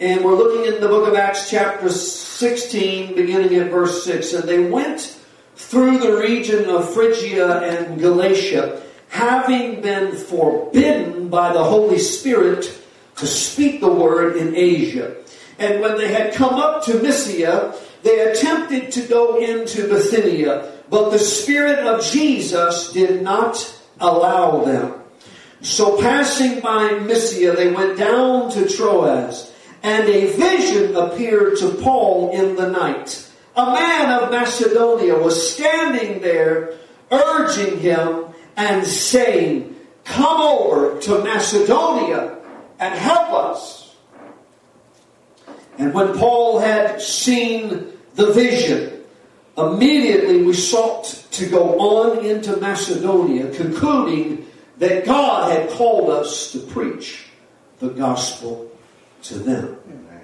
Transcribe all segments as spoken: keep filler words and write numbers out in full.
And we're looking in the book of Acts chapter sixteen, beginning at verse six. And they went through the region of Phrygia and Galatia, having been forbidden by the Holy Spirit to speak the word in Asia. And when they had come up to Mysia, they attempted to go into Bithynia, but the Spirit of Jesus did not allow them. So passing by Mysia, they went down to Troas, and a vision appeared to Paul in the night. A man of Macedonia was standing there, urging him and saying, "Come over to Macedonia and help us." And when Paul had seen the vision, immediately we sought to go on into Macedonia, concluding that God had called us to preach the gospel to them.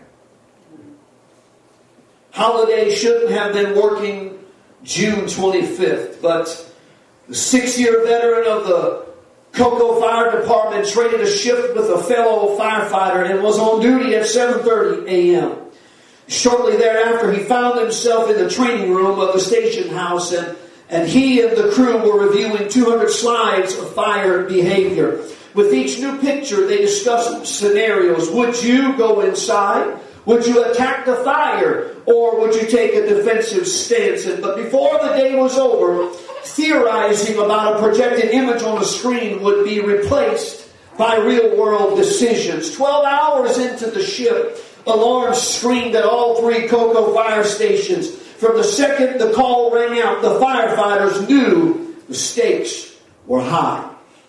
Holiday shouldn't have been working June twenty-fifth, but the six-year veteran of the Cocoa Fire Department traded a shift with a fellow firefighter and was on duty at seven thirty a.m. Shortly thereafter, he found himself in the training room of the station house, and, and he and the crew were reviewing two hundred slides of fire behavior. With each new picture, they discussed scenarios. Would you go inside? Would you attack the fire? Or would you take a defensive stance? And, but before the day was over, theorizing about a projected image on the screen would be replaced by real-world decisions. Twelve hours into the shift, alarms screamed at all three Cocoa fire stations. From the second the call rang out, the firefighters knew the stakes were high.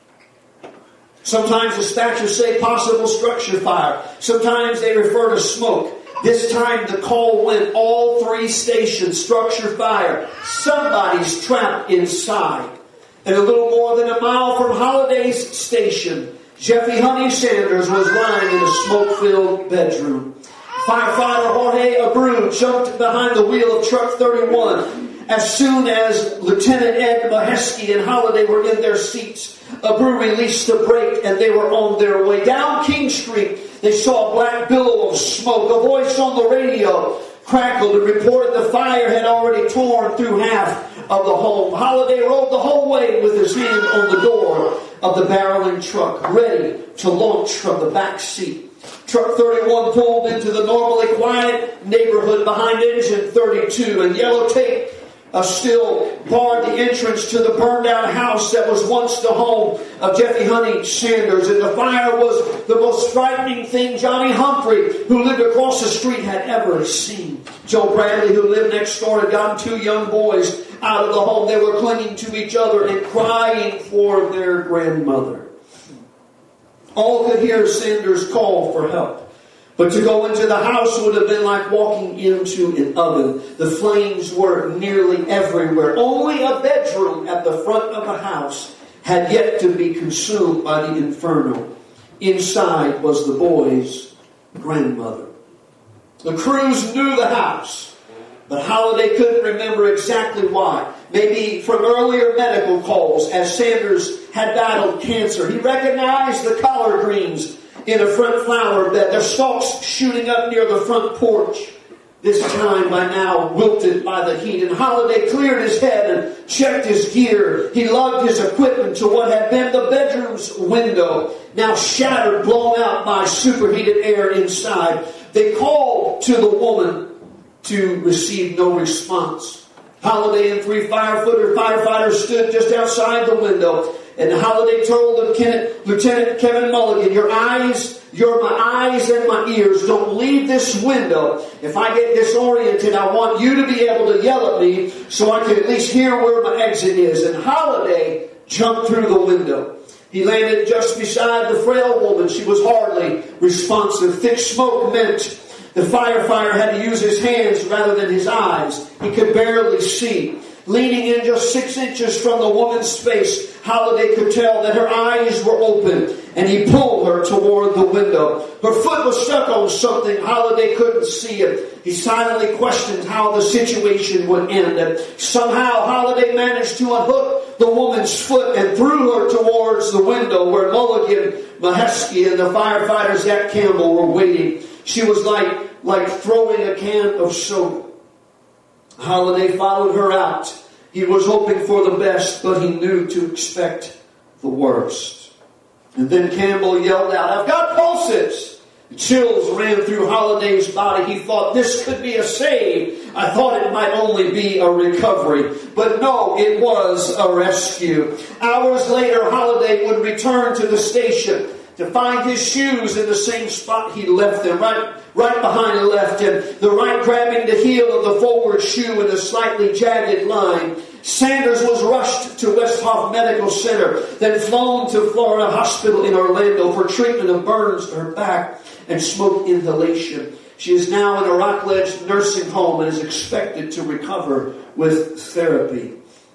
Sometimes dispatchers say possible structure fire. Sometimes they refer to smoke. This time the call went all three stations, structure fire. Somebody's trapped inside. And a little more than a mile from Holiday's station, Jeffy Honey Sanders was lying in a smoke-filled bedroom. Firefighter Jorge Abreu jumped behind the wheel of truck thirty-one. As soon as Lieutenant Ed Mahesky and Holiday were in their seats, Abreu released the brake and they were on their way. Down King Street, they saw a black billow of smoke. A voice on the radio crackled and reported the fire had already torn through half of the home. Holiday rode the whole way with his hand on the door of the barreling truck, ready to launch from the back seat. Truck thirty-one pulled into the normally quiet neighborhood behind engine thirty-two, and yellow tape uh, still barred the entrance to the burned-out house that was once the home of Jeffy Honey Sanders. And the fire was the most frightening thing Johnny Humphrey, who lived across the street, had ever seen. Joe Bradley, who lived next door, had gotten two young boys out of the home. They were clinging to each other and crying for their grandmother. All could hear Sanders call for help. But to go into the house would have been like walking into an oven. The flames were nearly everywhere. Only a bedroom at the front of the house had yet to be consumed by the inferno. Inside was the boy's grandmother. The crews knew the house, but Holiday couldn't remember exactly why. Maybe from earlier medical calls, as Sanders had battled cancer. He recognized the collard greens in a front flower bed, their stalks shooting up near the front porch. This time by now wilted by the heat. And Holiday cleared his head and checked his gear. He lugged his equipment to what had been the bedroom's window, now shattered, blown out by superheated air inside. They called to the woman to receive no response. Holiday and three firefooter firefighters stood just outside the window. And Holiday told Lieutenant, Lieutenant Kevin Mulligan, your eyes, you're my eyes and my ears. Don't leave this window. If I get disoriented, I want you to be able to yell at me so I can at least hear where my exit is. And Holiday jumped through the window. He landed just beside the frail woman. She was hardly responsive. Thick smoke meant the firefighter had to use his hands rather than his eyes. He could barely see. Leaning in just six inches from the woman's face, Holiday could tell that her eyes were open, and he pulled her toward the window. Her foot was stuck on something. Holiday couldn't see it. He silently questioned how the situation would end. And somehow Holiday managed to unhook the woman's foot and threw her towards the window where Mulligan, Mahesky, and the firefighter Zach Campbell were waiting. She was like, like throwing a can of soda. Holiday followed her out. He was hoping for the best, but he knew to expect the worst. And then Campbell yelled out, "I've got pulses!" Chills ran through Holiday's body. He thought this could be a save. I thought it might only be a recovery. But no, it was a rescue. Hours later, Holiday would return to the station to find his shoes in the same spot he left them, right, right behind the left him. The right grabbing the heel of the forward shoe in a slightly jagged line. Sanders was rushed to Westhoff Medical Center, then flown to Florida Hospital in Orlando for treatment of burns to her back and smoke inhalation. She is now in a Rockledge nursing home and is expected to recover with therapy.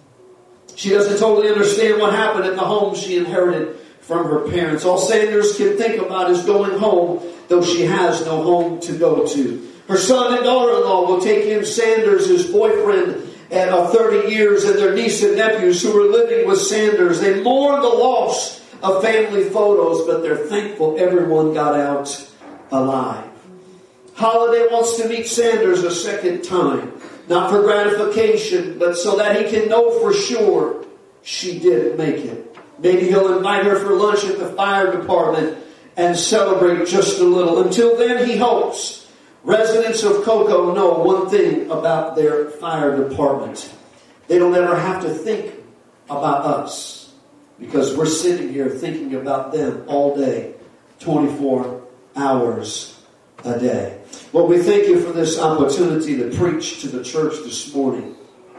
She doesn't totally understand what happened in the home she inherited from her parents. All Sanders can think about is going home, though she has no home to go to. Her son and daughter-in-law will take in Sanders' boyfriend at uh, thirty years and their niece and nephews who were living with Sanders. They mourn the loss of family photos, but they're thankful everyone got out alive. Holiday wants to meet Sanders a second time, not for gratification, but so that he can know for sure she didn't make it. Maybe he'll invite her for lunch at the fire department and celebrate just a little. Until then, he hopes residents of Cocoa know one thing about their fire department. They don't ever have to think about us, because we're sitting here thinking about them all day, twenty-four hours a day. Well, we thank you for this opportunity to preach to the church this morning.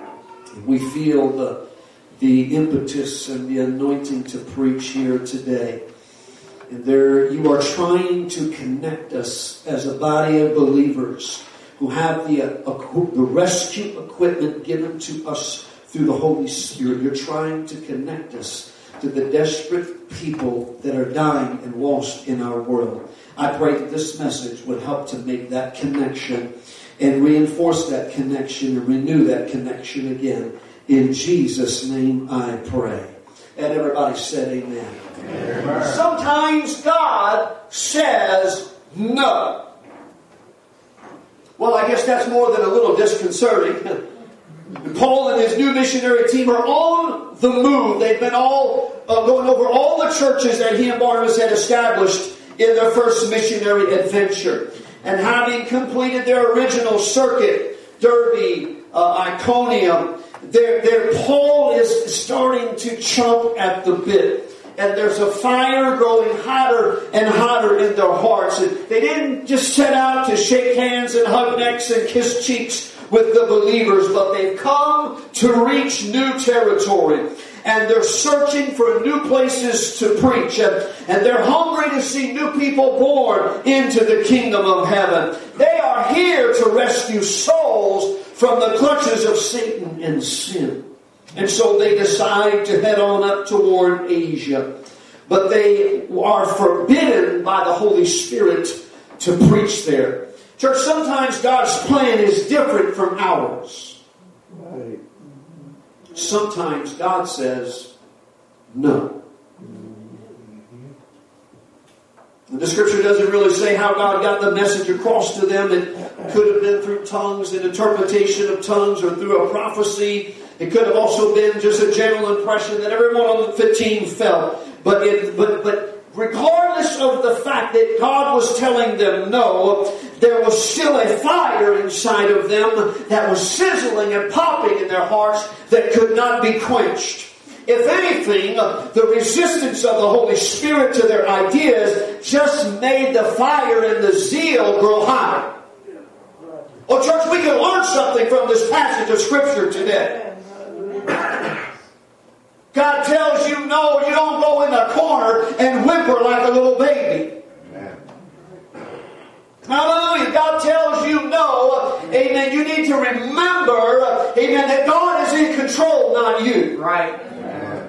We feel the, the impetus and the anointing to preach here today. And there you are trying to connect us as a body of believers who have the, uh, the rescue equipment given to us through the Holy Spirit. You're trying to connect us to the desperate people that are dying and lost in our world. I pray that this message would help to make that connection and reinforce that connection and renew that connection again. In Jesus' name I pray. And everybody said amen. Amen. Sometimes God says no. Well, I guess that's more than a little disconcerting. Paul and his new missionary team are on the move. They've been all uh, going over all the churches that he and Barnabas had established in their first missionary adventure. And having completed their original circuit, Derbe, uh, Iconium, their, their Paul is starting to chomp at the bit. And there's a fire growing hotter and hotter in their hearts. And they didn't just set out to shake hands and hug necks and kiss cheeks with the believers, but they've come to reach new territory. And they're searching for new places to preach. And, and they're hungry to see new people born into the kingdom of heaven. They are here to rescue souls from the clutches of Satan and sin. And so they decide to head on up toward Asia. But they are forbidden by the Holy Spirit to preach there. Church, sometimes God's plan is different from ours. Right. Sometimes God says no. The scripture doesn't really say how God got the message across to them. It could have been through tongues, an interpretation of tongues, or through a prophecy. It could have also been just a general impression that everyone on the team felt. But it, but but regardless of the fact that God was telling them no, there was still a fire inside of them that was sizzling and popping in their hearts that could not be quenched. If anything, the resistance of the Holy Spirit to their ideas just made the fire and the zeal grow higher. Oh, church, we can learn something from this passage of Scripture today. God tells you no, you don't go in the corner and whimper like a little baby. Amen. Hallelujah. God tells you no, amen. You need to remember, amen, that God is in control, not you. Right. Amen.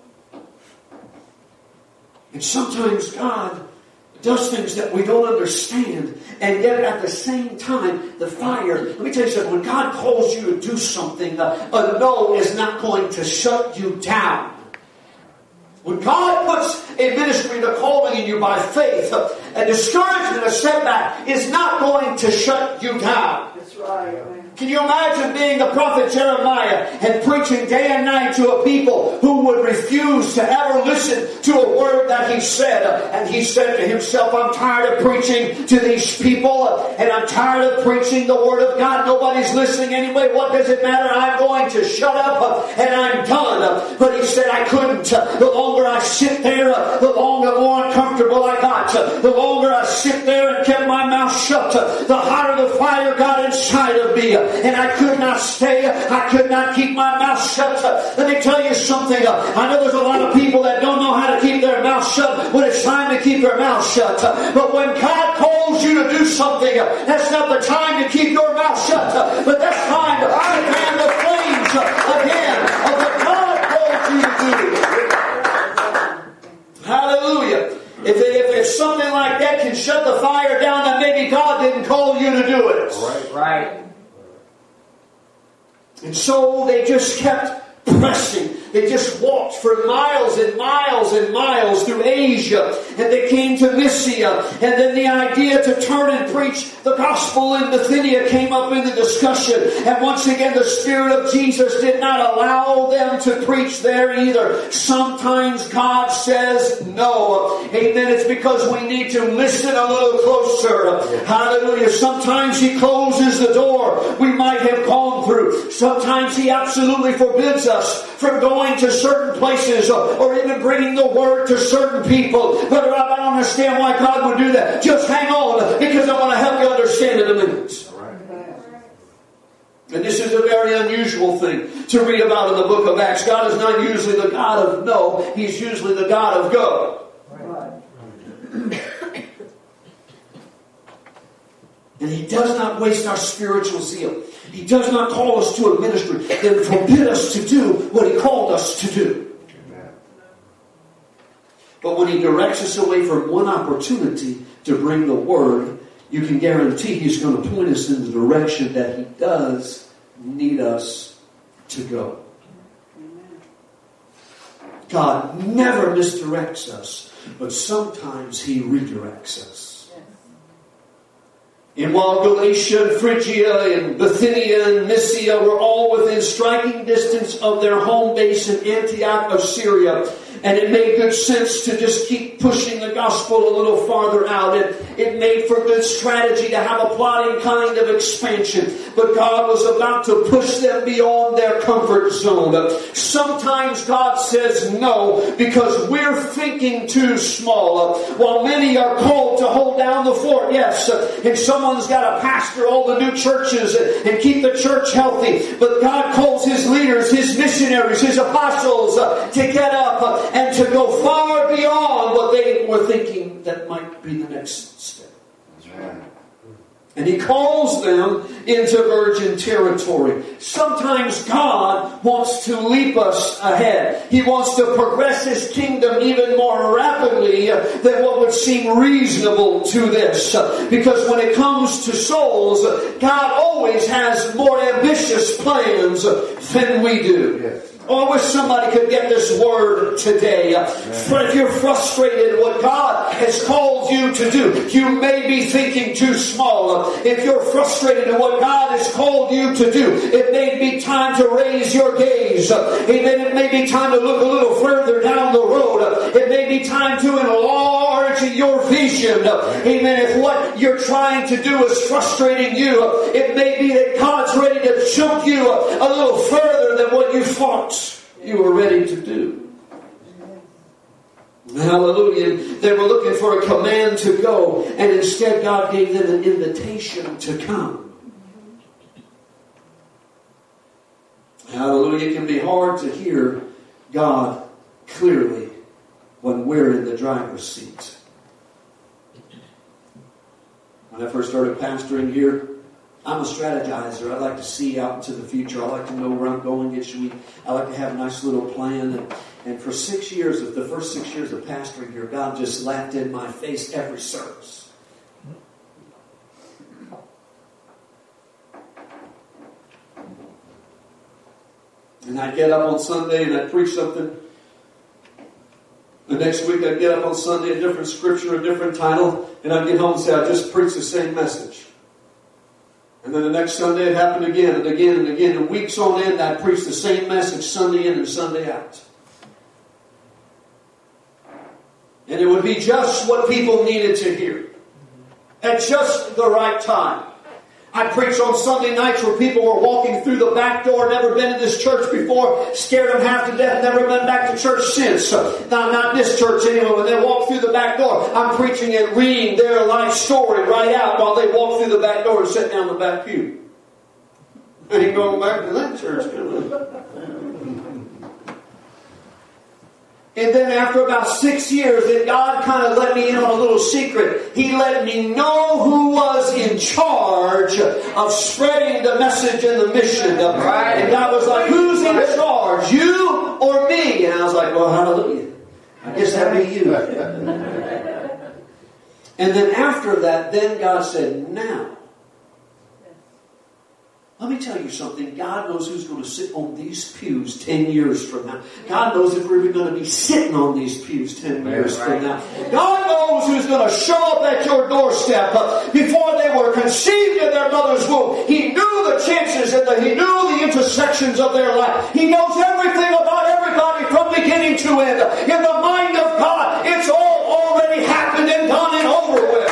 And sometimes God does things that we don't understand, and yet at the same time, the fire. Let me tell you something. When God calls you to do something, a, a no is not going to shut you down. When God puts a ministry and a calling in you by faith, a discouragement, a setback is not going to shut you down. That's right. Can you imagine being the prophet Jeremiah and preaching day and night to a people who would refuse to ever listen to a word that he said? And he said to himself, I'm tired of preaching to these people, and I'm tired of preaching the word of God. Nobody's listening anyway. What does it matter? I'm going to shut up and I'm done. But he said, I couldn't. The longer I sit there, the longer, the more uncomfortable I got. The longer I sit there and kept my mouth shut, the hotter the fire got inside of me. And I could not stay. I could not keep my mouth shut. Let me tell you something. I know there's a lot of people that don't know how to keep their mouth shut when it's time to keep their mouth shut. But when God calls you to do something, that's not the time to keep your mouth shut. But that's time to fan the flames again of what God calls you to do. Hallelujah. If, if, if something like that can shut the fire down, then maybe God didn't call you to do it. Right. Right. And so they just kept pressing. They just walked for miles and miles and miles through Asia. And they came to Mysia. And then the idea to turn and preach the gospel in Bithynia came up in the discussion. And once again, the Spirit of Jesus did not allow them to preach there either. Sometimes God says no. Amen. It's because we need to listen a little closer. Hallelujah. Sometimes He closes the door we might have gone through. Sometimes He absolutely forbids us from going to certain places or even bringing the word to certain people. But I don't understand why God would do that. Just hang on, because I want to help you understand in a minute. And this is a very unusual thing to read about in the book of Acts. God is not usually the God of no. He's usually the God of go. And He does not waste our spiritual zeal. He does not call us to a ministry that forbid us to do what He called us to do. Amen. But when He directs us away from one opportunity to bring the Word, you can guarantee He's going to point us in the direction that He does need us to go. Amen. God never misdirects us, but sometimes He redirects us. And while Galatia and Phrygia and Bithynia and Mysia were all within striking distance of their home base in Antioch of Syria, and it made good sense to just keep pushing the gospel a little farther out. It, it made for good strategy to have a plotting kind of expansion. But God was about to push them beyond their comfort zone. Sometimes God says no because we're thinking too small. While many are called to hold down the fort, yes, and someone's got to pastor all the new churches and keep the church healthy. But God calls His leaders, His missionaries, His apostles to get up and to go far beyond what they were thinking that might be the next step. And He calls them into virgin territory. Sometimes God wants to leap us ahead. He wants to progress His kingdom even more rapidly than what would seem reasonable to this. Because when it comes to souls, God always has more ambitious plans than we do. Yes. Oh, I wish somebody could get this word today. But if you're frustrated at what God has called you to do, you may be thinking too small. If you're frustrated at what God has called you to do, it may be time to raise your gaze. Amen. It may be time to look a little further down the road. It may be time to enlarge your vision. Amen. If what you're trying to do is frustrating you, it may be that God's ready to jump you a little further than what you thought you were ready to do. Hallelujah. They were looking for a command to go, and instead God gave them an invitation to come. Hallelujah. It can be hard to hear God clearly when we're in the driver's seat. When I first started pastoring here, I'm a strategizer. I like to see out into the future. I like to know where I'm going each week. I like to have a nice little plan. And, and for six years, of the first six years of pastoring here, God just laughed in my face every service. And I'd get up on Sunday and I'd preach something. next week I'd get up on Sunday, a different scripture, a different title, and I'd get home and say, I just preached the same message. And then the next Sunday it happened again and again and again. And weeks on end I'd preach the same message Sunday in and Sunday out. And it would be just what people needed to hear. At just the right time. I preached on Sunday nights where people were walking through the back door, never been in this church before, scared them half to death, never been back to church since. Now, not this church anyway. When they walk through the back door, I'm preaching and reading their life story right out while they walk through the back door and sit down in the back pew. I ain't going back to that church. And then after about six years, then God kind of let me in on a little secret. He let me know who was in charge of spreading the message and the mission. Right. And God was like, who's in charge? You or me? And I was like, well, hallelujah. I guess that'd be you. And then after that, then God said, now, let me tell you something. God knows who's going to sit on these pews ten years from now. God knows if we're even going to be sitting on these pews ten years from now. God knows who's going to show up at your doorstep. Before they were conceived in their mother's womb, He knew the chances and the, He knew the intersections of their life. He knows everything about everybody from beginning to end. In the mind of God, it's all already happened and done and over with.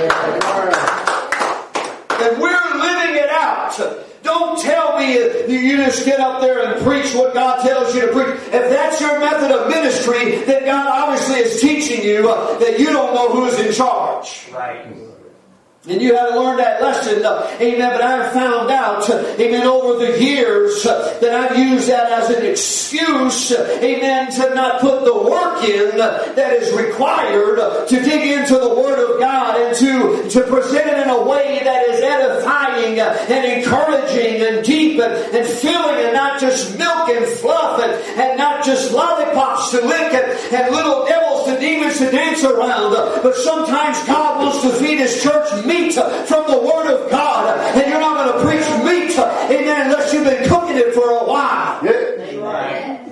And we're living it out. Don't tell me you just get up there and preach what God tells you to preach. If that's your method of ministry, then God obviously is teaching you that you don't know who's in charge. Right. And you have to learn that lesson. Amen. But I've found out, amen, over the years that I've used that as an excuse, amen, to not put the work in that is required to dig into the Word of God and to, to present it in a way that is edifying and encouraging and deep and, and filling and not just milk and fluff and, and not just lollipops to lick and, and little devils to demons to dance around. But sometimes God wants to feed His church meat from the Word of God. And you're not going to preach meat, amen, unless you've been cooking it for a while. Yeah. Right.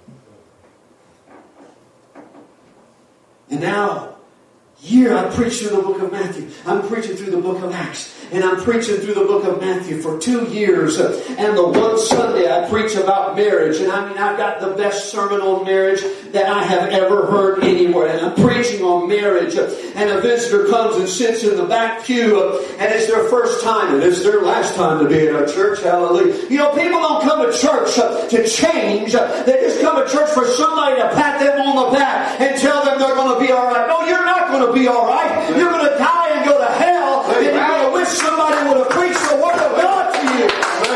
And now, here I preach through the book of Matthew. I'm preaching through the book of Acts. And I'm preaching through the book of Matthew for two years. And the one Sunday I preach about marriage. And I mean, I've got the best sermon on marriage that I have ever heard anywhere. And I'm preaching on marriage. And a visitor comes and sits in the back pew. And it's their first time. And it's their last time to be in our church. Hallelujah. You know, people don't come to church to change. They just come to church for somebody to pat them on the back and tell them they're going to be all right. No, you're not going to be all right. You're going to die and go to hell. And you're going to wish somebody would have preached the Word of God to you.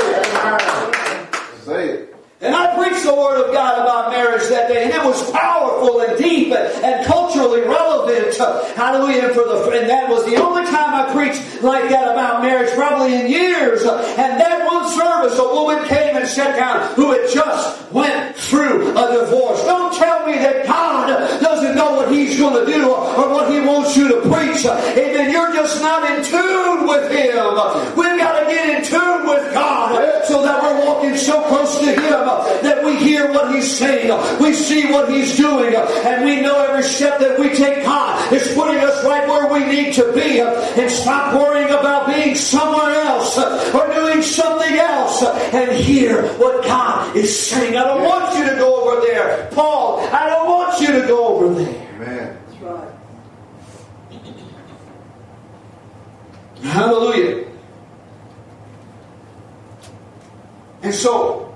Say it. And I preached the Word of God about marriage that day, and it was powerful and deep and, and culturally relevant. Hallelujah. And, for the, and that was the only time I preached like that about marriage, probably in years. And that one service, a woman came and sat down who had just went through a divorce. Don't tell me that God doesn't know what He's going to do or what He wants you to preach. Amen. You're just not in tune with Him. We've got to get in tune with God so that we're walking so close to Him that we hear what He's saying, we see what He's doing, and we know every step that we take, God is putting us right where we need to be. And stop worrying about being somewhere else or doing something else and hear what God is saying. I don't want you to go over there, Paul. I don't want you to go over there. Amen. That's right. Hallelujah. And so,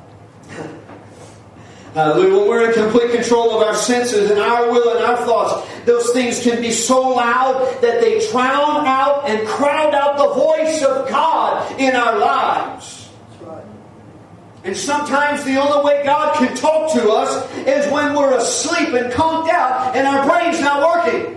hallelujah, when we're in complete control of our senses and our will and our thoughts, those things can be so loud that they drown out and crowd out the voice of God in our lives. That's right. And sometimes the only way God can talk to us is when we're asleep and conked out and our brain's not working.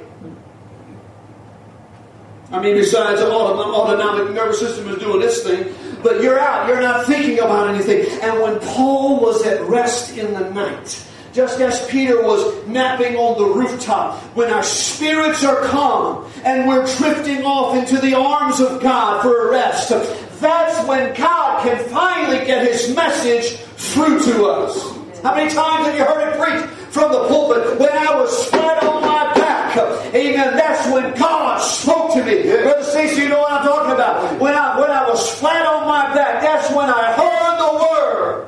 I mean, besides the autonomic nervous system is doing its thing, but you're out. You're not thinking about anything. And when Paul was at rest in the night, just as Peter was napping on the rooftop, when our spirits are calm and we're drifting off into the arms of God for a rest, that's when God can finally get His message through to us. How many times have you heard it preached? from the pulpit, when I was flat on my back, amen, that's when God spoke to me. Brother Stacy, you know what I'm talking about. When I, when I was flat on my back, that's when I heard the Word.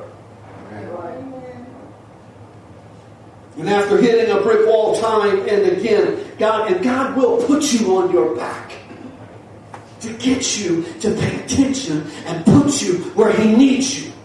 And after hitting a brick wall time and again, God, and God will put you on your back to get you to pay attention and put you where He needs you.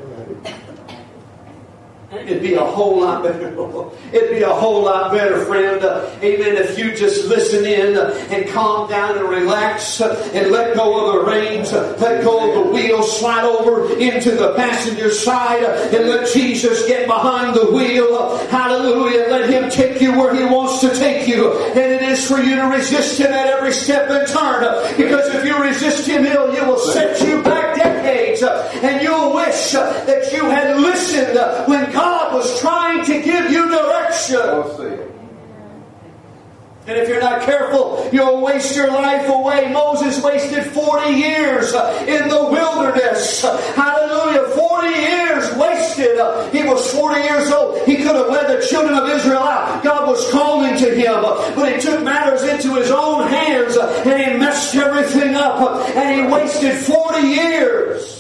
It'd be a whole lot better. It'd be a whole lot better, friend. Uh, amen. If you just listen in uh, and calm down and relax uh, and let go of the reins, uh, let go of the wheel, slide over into the passenger side uh, and let Jesus get behind the wheel. Uh, hallelujah. Let Him take you where He wants to take you. And it is for you to resist Him at every step and turn. Uh, because if you resist Him, He'll, He will set you back decades. Uh, and you'll wish uh, that you had listened uh, when God God was trying to give you direction. And if you're not careful, you'll waste your life away. Moses wasted forty years in the wilderness. Hallelujah. forty years wasted. He was forty years old. He could have led the children of Israel out. God was calling to him. But he took matters into his own hands and he messed everything up. And he wasted forty years.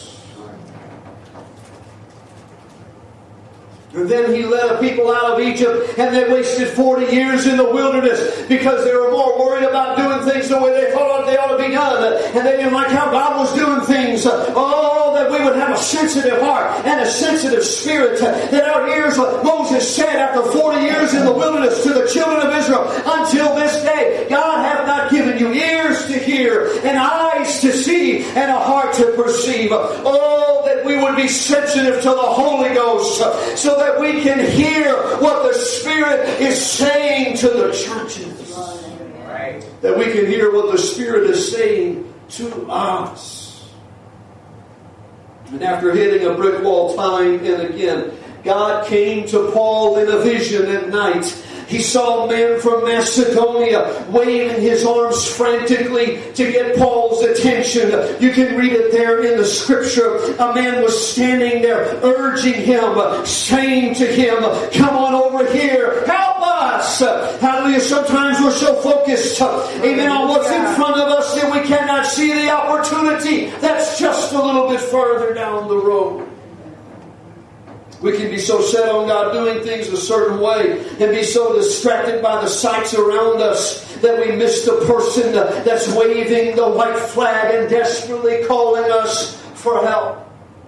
And then He led a people out of Egypt and they wasted forty years in the wilderness because they were more worried about doing things the way they thought they ought to be done. And they didn't like how God was doing things. Oh, that we would have a sensitive heart and a sensitive spirit. That our ears, what Moses said after forty years in the wilderness to the children of Israel, until this day, God hath not given you ears to hear and eyes to see and a heart to perceive. Oh, that we would be sensitive to the Holy Ghost so that we can hear what the Spirit is saying to the churches. Right. That we can hear what the Spirit is saying to us. And after hitting a brick wall time and again, God came to Paul in a vision at night. He saw a man from Macedonia waving his arms frantically to get Paul's attention. You can read it there in the scripture. A man was standing there urging him, saying to him, come on over here, help us. Hallelujah. Sometimes we're so focused, amen, on what's in front of us that we cannot see the opportunity that's just a little bit further down the road. We can be so set on God doing things a certain way and be so distracted by the sights around us that we miss the person that's waving the white flag and desperately calling us for help.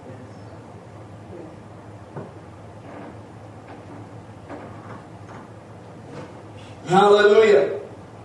Hallelujah.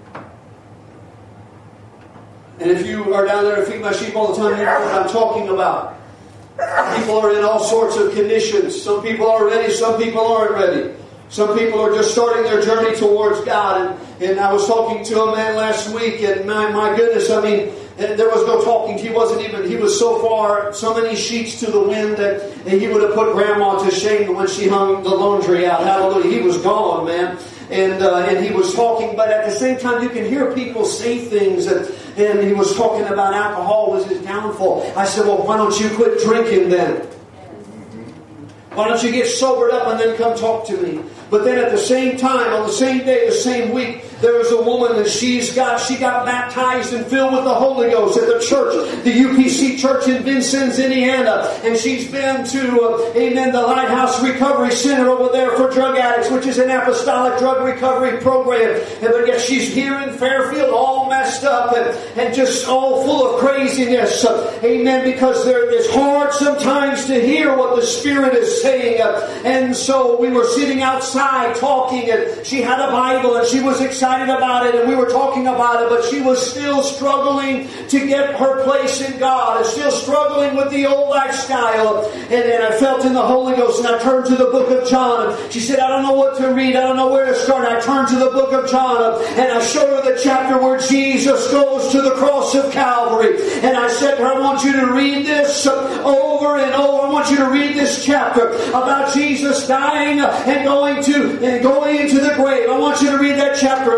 And if you are down there to feed my sheep all the time, you know what I'm talking about. People are in all sorts of conditions. Some people are ready, some people aren't ready. Some people are just starting their journey towards God. And, and I was talking to a man last week, and my, my goodness, I mean, there was no talking. He wasn't even, he was so far, so many sheets to the wind that he would have put Grandma to shame when she hung the laundry out. Hallelujah. He was gone, man. And uh, and he was talking, but at the same time, you can hear people say things. And, and he was talking about alcohol was his downfall. I said, well, why don't you quit drinking then? Why don't you get sobered up and then come talk to me? But then at the same time, on the same day, the same week, there was a woman that she's got, she got baptized and filled with the Holy Ghost at the church, the U P C church in Vincennes, Indiana. And she's been to, uh, amen, the Lighthouse Recovery Center over there for drug addicts, which is an apostolic drug recovery program. And but yet she's here in Fairfield all messed up and, and just all full of craziness. Uh, amen, because there, it's hard sometimes to hear what the Spirit is saying. Uh, and so we were sitting outside talking, and she had a Bible and she was excited about it, and we were talking about it, but she was still struggling to get her place in God and still struggling with the old lifestyle. And then I felt in the Holy Ghost, and I turned to the book of John. She said, I don't know what to read, I don't know where to start. I turned to the book of John and I showed her the chapter where Jesus goes to the cross of Calvary. And I said to her, I want you to read this over and over. I want you to read this chapter about Jesus dying and going to and going into the grave. I want you to read that chapter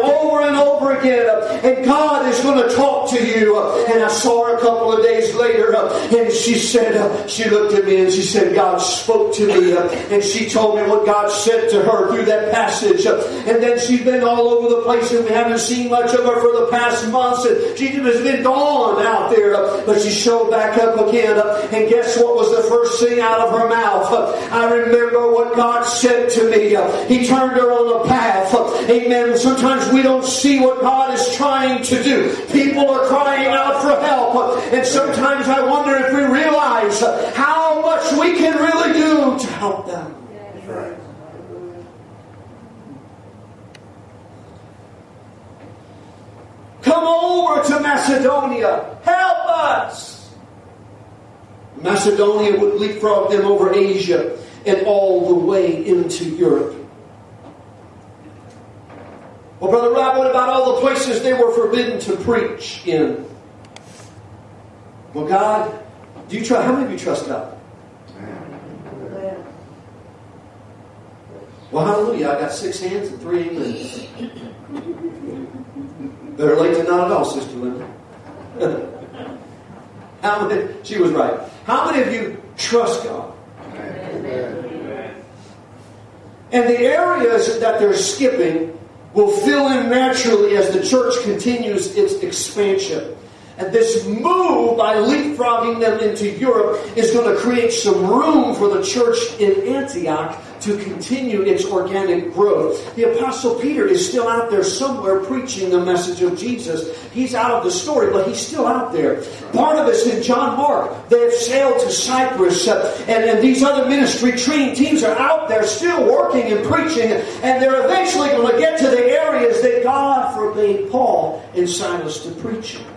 over and over again. And God is going to talk to you. And I saw her a couple of days later, and she said, she looked at me and she said, God spoke to me. And she told me what God said to her through that passage. And then she's been all over the place, and we haven't seen much of her for the past months. And she has been gone out there. But she showed back up again. And guess what was the first thing out of her mouth? I remember what God said to me. He turned her on a path. Amen. Sometimes we don't see what God is trying to do. People are crying out for help. And sometimes I wonder if we realize how much we can really do to help them. That's right. Come over to Macedonia. Help us. Macedonia would leapfrog them over Asia and all the way into Europe. Well, Brother Rob, what about all the places they were forbidden to preach in? Well, God, do you trust? How many of you trust God? Well, hallelujah. I got six hands and three amens. Better late than not at all, Sister Linda. How many? She was right. How many of you trust God? Amen. And the areas that they're skipping will fill in naturally as the church continues its expansion. And this move by leapfrogging them into Europe is going to create some room for the church in Antioch to continue its organic growth. The Apostle Peter is still out there somewhere preaching the message of Jesus. He's out of the story, but he's still out there. Barnabas and John Mark, they have sailed to Cyprus, uh, and, and these other ministry training teams are out there still working and preaching, and they're eventually going to get to the areas that God forbade Paul and Silas to preach in.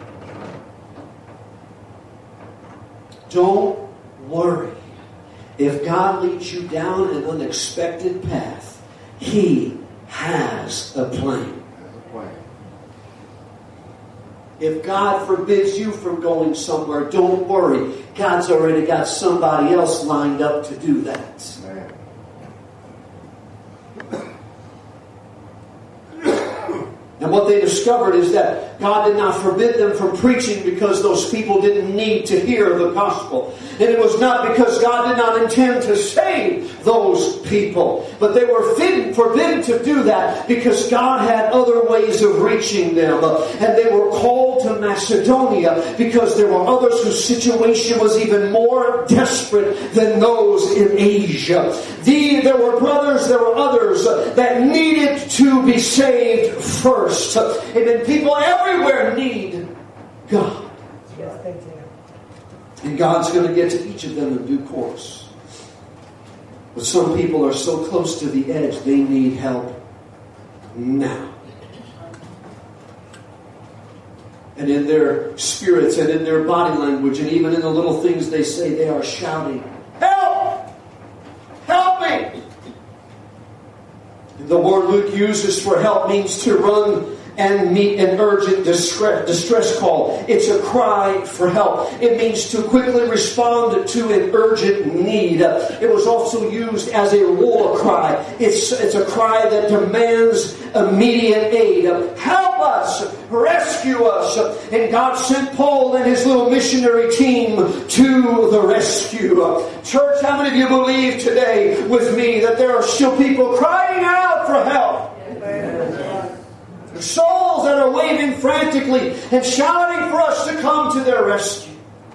Don't worry. If God leads you down an unexpected path, He has a plan. If God forbids you from going somewhere, don't worry. God's already got somebody else lined up to do that. And what they discovered is that God did not forbid them from preaching because those people didn't need to hear the gospel. And it was not because God did not intend to save those people. But they were forbidden to do that because God had other ways of reaching them. And they were called to Macedonia because there were others whose situation was even more desperate than those in Asia. The, there were brothers, there were others that needed to be saved first. And then people everywhere need God. And God's going to get to each of them in due course. But some people are so close to the edge, they need help now. And in their spirits and in their body language and even in the little things they say, they are shouting, "Help! Help me!" The word Luke uses for help means to run and meet an urgent distress, distress call. It's a cry for help. It means to quickly respond to an urgent need. It was also used as a war cry. It's, it's a cry that demands immediate aid. Help us! Rescue us! And God sent Paul and his little missionary team to the rescue. Church, how many of you believe today with me that there are still people crying out for help? Souls that are waving frantically and shouting for us to come to their rescue.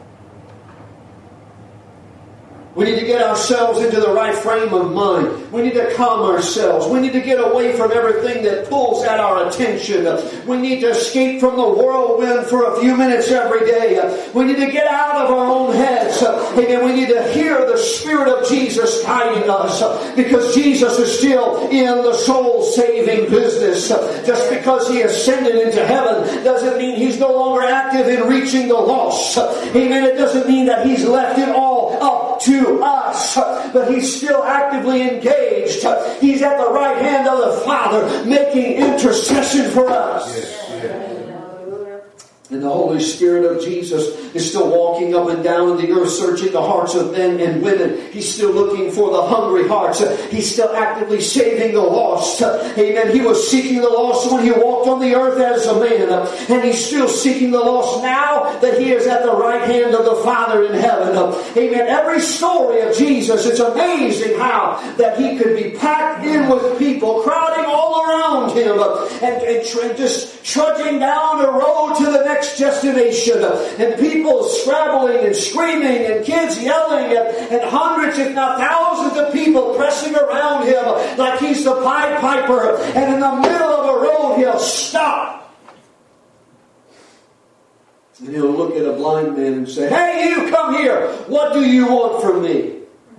We need to get ourselves into the right frame of mind. We need to calm ourselves. We need to get away from everything that pulls at our attention. We need to escape from the whirlwind for a few minutes every day. We need to get out of our own heads. Amen. We need to hear the Spirit of Jesus guiding us, because Jesus is still in the soul-saving business. Just because He ascended into heaven doesn't mean He's no longer active in reaching the lost. Amen. It doesn't mean that He's left it all up to us, but He's still actively engaged. He's at the right hand of the Father making intercession for us. Yes, yes. And the Holy Spirit of Jesus is still walking up and down the earth, searching the hearts of men and women. He's still looking for the hungry hearts. He's still actively saving the lost. Amen. He was seeking the lost when He walked on the earth as a man. And He's still seeking the lost now that He is at the right hand of the Father in heaven. Amen. Every story of Jesus, it's amazing how that He could be packed in with people crowding all around Him and, and, and just trudging down a road to the next destination, and people scrabbling and screaming and kids yelling and, and hundreds if not thousands of people pressing around Him like He's the Pied Piper, and in the middle of a road He'll stop and He'll look at a blind man and say, "Hey, you, come here. What do you want from me?"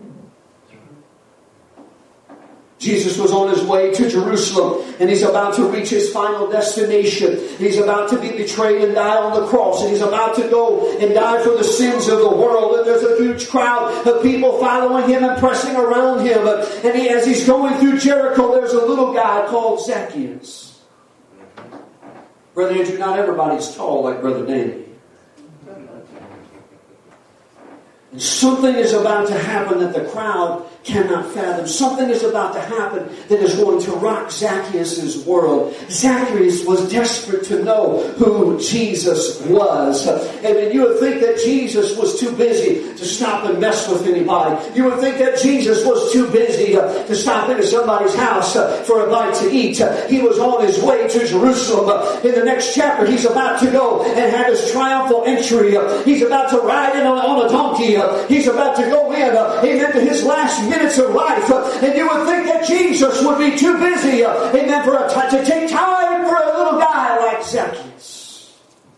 Jesus was on His way to Jerusalem, and He's about to reach His final destination. He's about to be betrayed and die on the cross, and He's about to go and die for the sins of the world. And there's a huge crowd of people following Him and pressing around Him. And he, as He's going through Jericho, there's a little guy called Zacchaeus. Brother Andrew, not everybody's tall like Brother Danny. And something is about to happen that the crowd cannot fathom. Something is about to happen that is going to rock Zacchaeus' world. Zacchaeus was desperate to know who Jesus was. And you would think that Jesus was too busy to stop and mess with anybody. You would think that Jesus was too busy to stop into somebody's house for a bite to eat. He was on His way to Jerusalem. In the next chapter, He's about to go and have His triumphal entry. He's about to ride in on, on a donkey. He's about to go in, amen, to His last minutes of life. And you would think that Jesus would be too busy, amen, for a t- to take time for a little guy like Zacchaeus.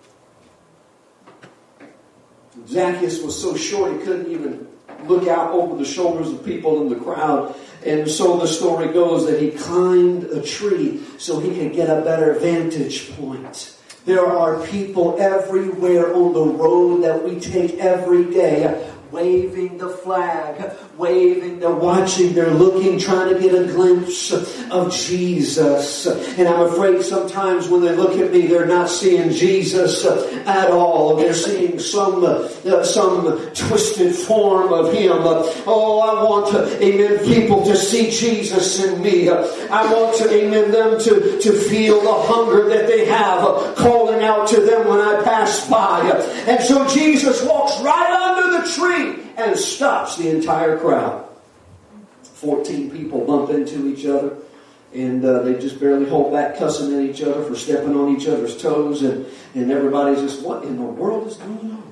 Zacchaeus was so short he couldn't even look out over the shoulders of people in the crowd. And so the story goes that he climbed a tree so he could get a better vantage point. There are people everywhere on the road that we take every day, waving the flag, waving, they're watching, they're looking, trying to get a glimpse of Jesus. And I'm afraid sometimes when they look at me, they're not seeing Jesus at all. They're seeing some uh, some twisted form of Him. Oh, I want, to, amen, people to see Jesus in me. I want to, amen, them to, to feel the hunger that they have calling out to them when I pass by. And so Jesus walks right under the tree and stops the entire crowd. Fourteen people bump into each other, and uh, they just barely hold back cussing at each other for stepping on each other's toes, and, and everybody's just, what in the world is going on?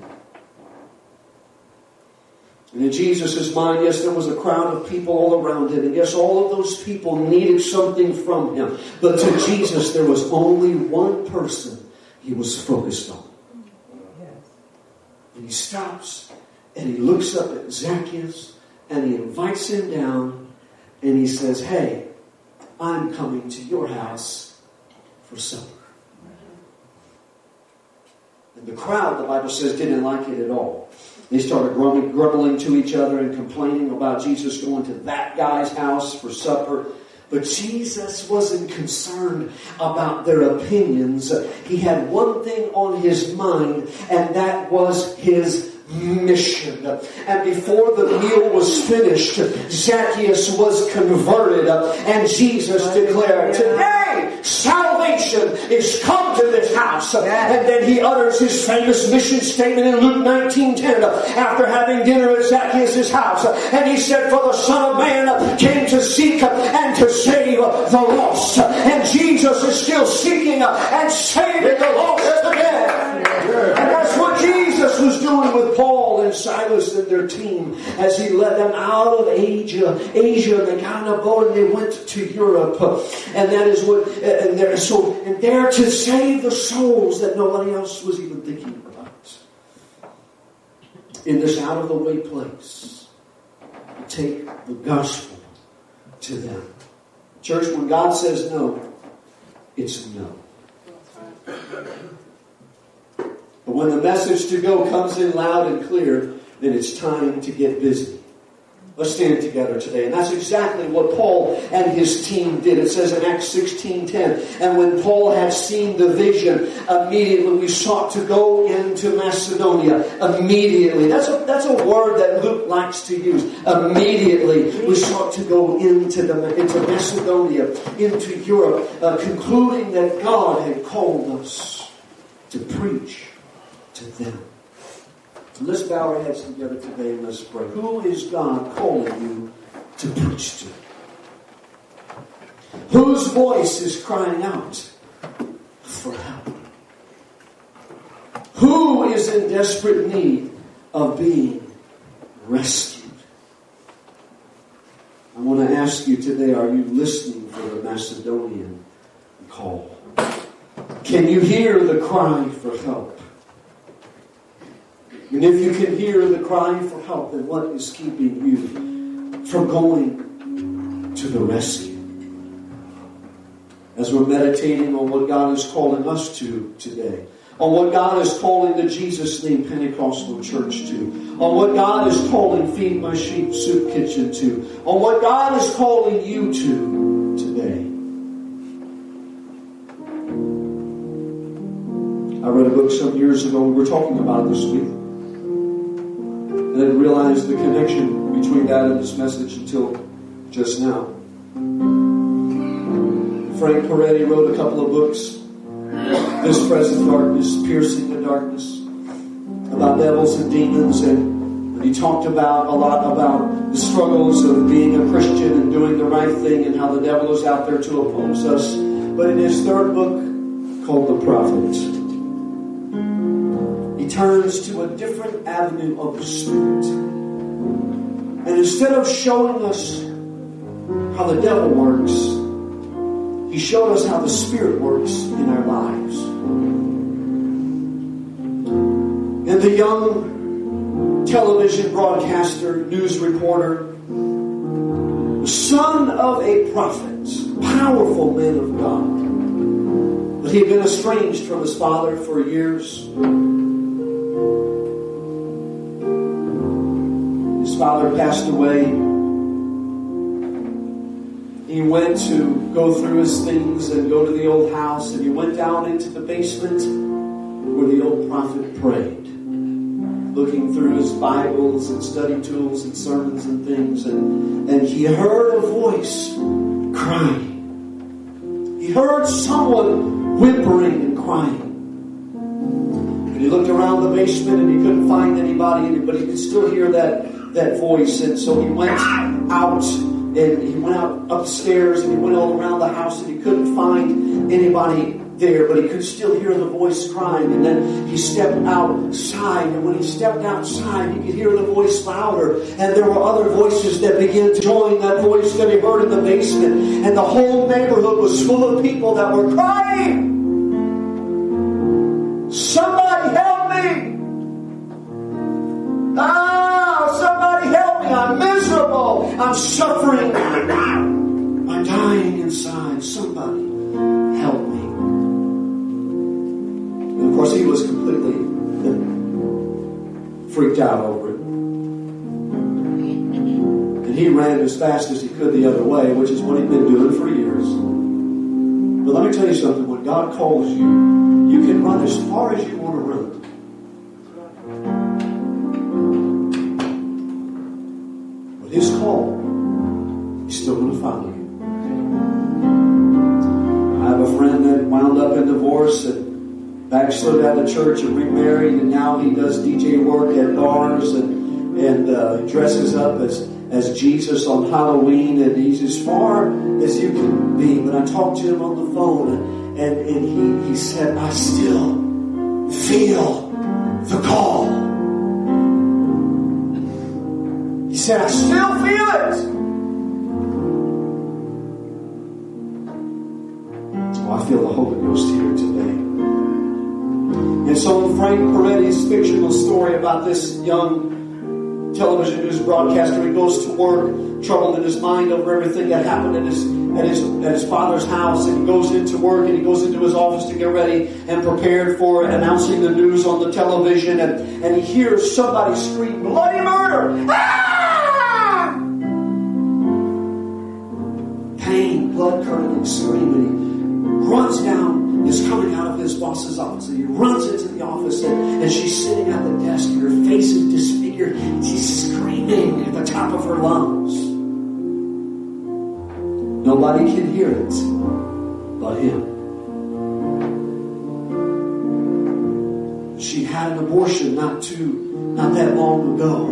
And in Jesus' mind, yes, there was a crowd of people all around Him, and yes, all of those people needed something from Him. But to Jesus, there was only one person He was focused on. And He stops and He looks up at Zacchaeus and He invites him down and He says, "Hey, I'm coming to your house for supper." And the crowd, the Bible says, didn't like it at all. They started grumbling, grumbling to each other and complaining about Jesus going to that guy's house for supper. But Jesus wasn't concerned about their opinions. He had one thing on His mind, and that was His mission. And before the meal was finished, Zacchaeus was converted, and Jesus declared, "Today salvation is come to this house." And then He utters His famous mission statement in Luke nineteen ten after having dinner at Zacchaeus' house. And He said, "For the Son of Man came to seek and to save the lost." And Jesus is still seeking and saving the lost today. And that's what Jesus was doing with Paul and Silas and their team as He led them out of Asia. Asia, they got on a boat and they went to Europe. And that is what, and they're so, and there to save the souls that nobody else was even thinking about. In this out of the way place, take the gospel to them. Church, when God says no, it's no. But when the message to go comes in loud and clear, then it's time to get busy. Let's stand together today. And that's exactly what Paul and his team did. It says in Acts sixteen ten, and when Paul had seen the vision, immediately we sought to go into Macedonia. Immediately. That's a, that's a word that Luke likes to use. Immediately we sought to go into, the, into Macedonia, into Europe, uh, concluding that God had called us to preach to them. Let's bow our heads together today and let's pray. Who is God calling you to preach to? Whose voice is crying out for help? Who is in desperate need of being rescued? I want to ask you today, are you listening for the Macedonian call? Can you hear the cry for help? And if you can hear the cry for help, then what is keeping you from going to the rescue? As we're meditating on what God is calling us to today, on what God is calling the Jesus Name Pentecostal Church to, on what God is calling Feed My Sheep Soup Kitchen to, on what God is calling you to today. I read a book some years ago. We were talking about it this week. I didn't realize the connection between that and this message until just now. Frank Peretti wrote a couple of books. This Present Darkness, Piercing the Darkness, about devils and demons, and he talked about a lot about the struggles of being a Christian and doing the right thing and how the devil is out there to oppose us. But in his third book, called The Prophet, turns to a different avenue of the Spirit. And instead of showing us how the devil works, he showed us how the Spirit works in our lives. And the young television broadcaster, news reporter, son of a prophet, powerful man of God. But he had been estranged from his father for years. His father passed away. He went to go through his things and go to the old house, and he went down into the basement where the old prophet prayed, looking through his Bibles and study tools and sermons and things, and, and he heard a voice crying. He heard someone whimpering and crying. And he looked around the basement and he couldn't find anybody, but he could still hear that, that voice. And so he went out and he went out upstairs and he went all around the house and he couldn't find anybody there, but he could still hear the voice crying. And then he stepped outside, and when he stepped outside, he could hear the voice louder, and there were other voices that began to join that voice that he heard in the basement, and the whole neighborhood was full of people that were crying, "Somebody help me! Ah, somebody help me! I'm miserable! I'm suffering! I'm dying inside! Somebody help me!" Of course, he was completely freaked out over it. And he ran as fast as he could the other way, which is what he'd been doing for years. But let me tell you something. When God calls you, you can run as far as you want to run. But his call is still going to follow you. I have a friend that wound up in divorce and backslid out of church and remarried, and now he does D J work at bars and and uh, dresses up as as Jesus on Halloween, and he's as far as you can be. But I talked to him on the phone, and and, and he, he said, "I still feel the call." He said, "I still feel it." Oh, I feel the Holy Ghost here today. And so in Frank Peretti's fictional story about this young television news broadcaster, he goes to work, troubled in his mind over everything that happened at his, at his, at his father's house. And he goes into work and he goes into his office to get ready and prepared for announcing the news on the television. And, and he hears somebody scream, "Bloody murder!" Ah! blood curdling scream, and he runs down, is coming out of his boss's office, and he runs into the office, and, and she's sitting at the desk, and her face is disfigured, and she's screaming at the top of her lungs. Nobody can hear it but him. She had an abortion not too, not that long ago.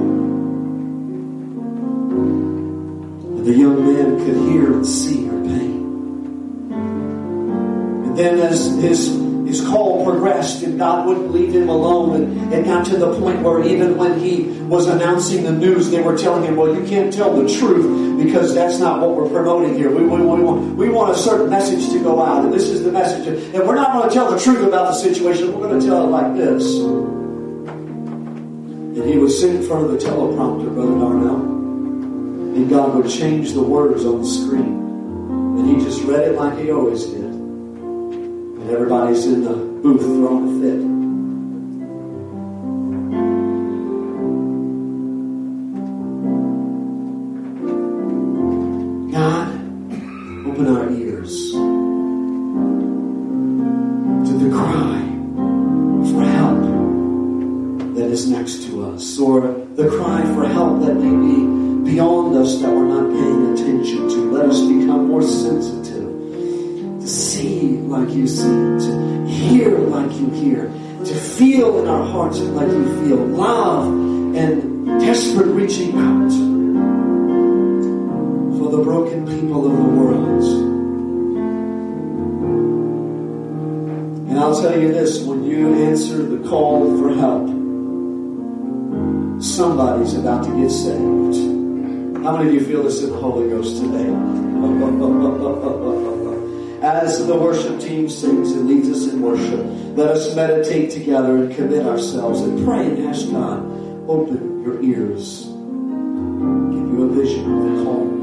And the young man could hear and see her pain. And then as his, his call progressed and God wouldn't leave him alone, and it got to the point where even when he was announcing the news, they were telling him, well, you can't tell the truth because that's not what we're promoting here. We, we, we, want, we want a certain message to go out, and this is the message. And we're not going to tell the truth about the situation. We're going to tell it like this. And he would sit in front of the teleprompter, Brother Darnell, and God would change the words on the screen. And he just read it like he always did. And everybody's in the booth throwing a fit. God, open our ears to the cry for help that is next to us, or the cry for help that may be beyond us that we're not paying attention to. Let us become more sensitive to see like you see, to hear like you hear, to feel in our hearts like you feel, love and desperate reaching out for the broken people of the world. And I'll tell you this, when you answer the call for help, somebody's about to get saved. How many of you feel this in the Holy Ghost today? As the worship team sings and leads us in worship, let us meditate together and commit ourselves and pray and ask God, open your ears, give you a vision of the call.